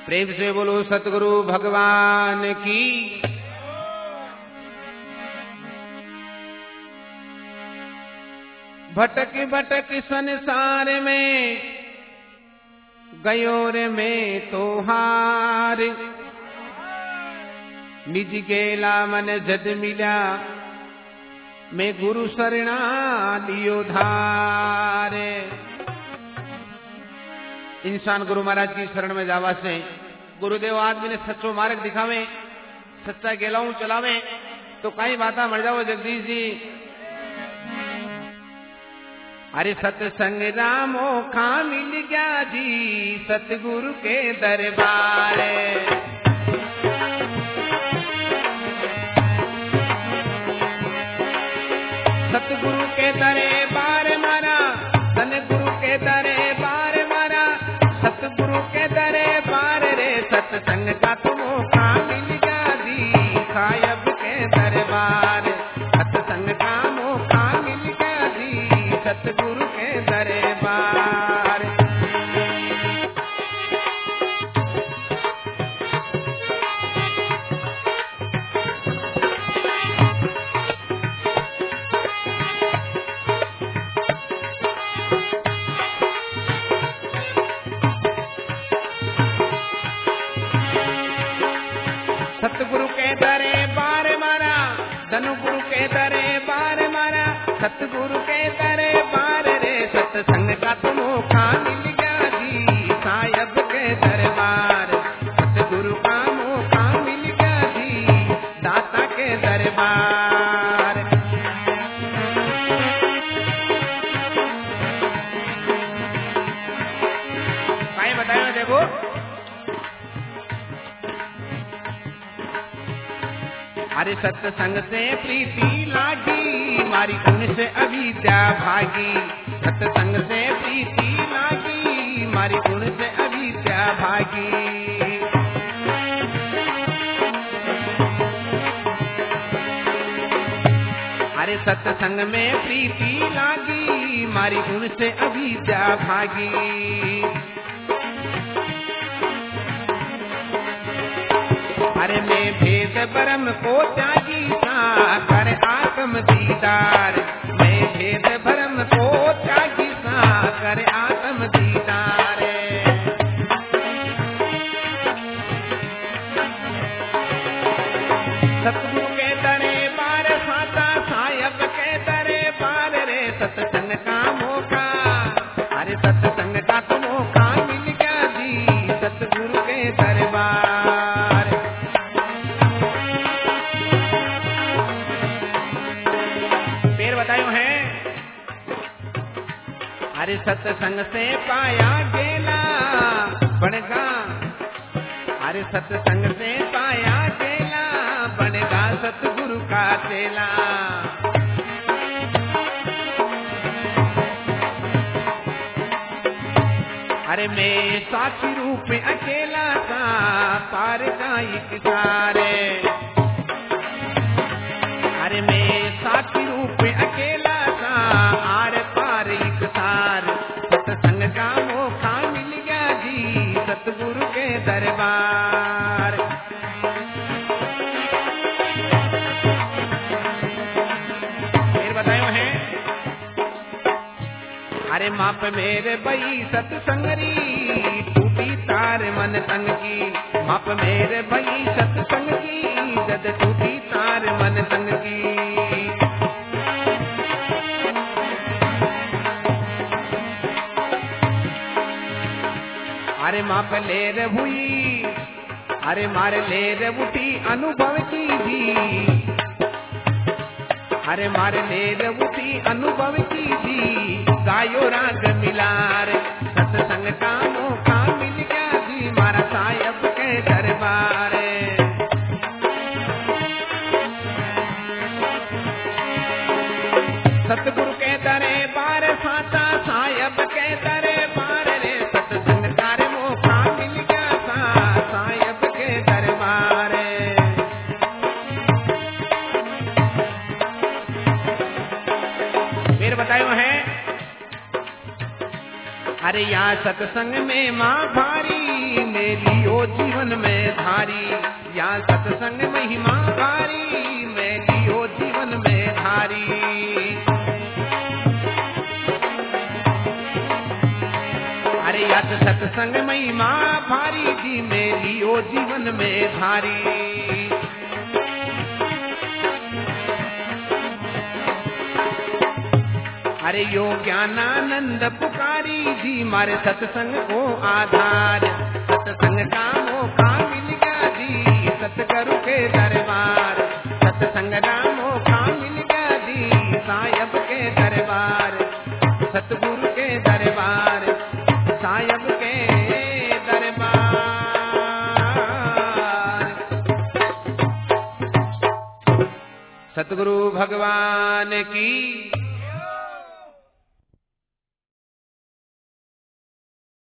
प्रेम से बोलो सतगुरु भगवान की। भटक भटक संसार में गयो रे में तो हार, निज गेला मन जद मिला मैं गुरु शरणा लियो धार। इंसान गुरु महाराज की शरण में जावा से गुरुदेव आदमी ने सच्चो मार्ग दिखावे, सच्चा गेलाऊ चलावे तो कई बाता मर जाओ जगदीश जी। अरे सत्संग रामो खा मिल गया जी सतगुरु के दरबार। सतगुरु के दरबार मारा, धन गुरु के दरबार मारा, सतगुरु के दरबार रे सत्संग का तुम खा मिल गया जी साहब के दरबार। सत्संग का मौका मिल गया जी सतगुरु के दरबार। सतगुरु के दरबार मारा, धनु गुरु के दरबार मारा, सतगुरु के दरबार रे सत्संग का तो मौका मिल गया जी साहब के दरबार। सतगुरु का मौका मिल गया जी दाता के दरबार। भाई बताओ देखो, अरे सत्संग से प्रीति लागी मारी धन से अविद्या भागी। सत्संग से प्रीति लागी मारी गुण से अविद्या भागी। अरे सत्संग में प्रीति लागी मारी गुण से अविद्या भागी। अरे मैं भेद ब्रह्म को त्यागी सा कर आत्म दीदार। मैं भेद ब्रह्म को त्यागी सा कर आत्म दीदार। सतगुरु के दरबार फाता साहब के दरबार रे सत्संग का मौका। अरे सत्संग का तो मौका मिल गया जी सतगुरु के दरबार। बतायो है अरे सत्संग से पाया गेला बनेगा। अरे सत्संग से पाया गेला बनेगा सतगुरु का चेला। अरे मैं साक्षी रूप अकेला था पार का एक सारे। अरे मैं साक्षी रूप अकेला था आर पार एक सार। सत्संग का मौका मिल गया जी सतगुरु के दरबार। फिर बतायो है अरे माप मेरे बई सत्संगरी टूटी तार मन तंग की। माप मेरे बई सत्संग की जद टूटी तार मन तंग की। अरे माप लेर हुई अरे मारे लेर उठी अनुभव की भी। अरे मारे लेर उठी अनुभव की भी गायो राग मिलार। सत्संग का मौका मिल गया जी मारा साहब के दरबार। सतगुरु के दरबार फाता साहब के दरबार रे सत्संग का मौका मिल गया साहब के दरबार। फिर बतायो है अरे या सत्संग में माँ भारी मेरी ओ जीवन में धारी, या सत्संग में ही माँ भारी मेरी ओ जीवन में धारी। अरे या सत्संग में ही माँ भारी जी मेरी ओ जीवन में धारी। अरे यो ज्ञानानंद पुकारी जी मारे सत्संग को आधार, सत्संग का मौका मिल गया जी सतगुरु के दरबार, सत्संग का मौका मिल गया जी साहब के दरबार, सतगुरु के दरबार, साहब के दरबार। सतगुरु भगवान की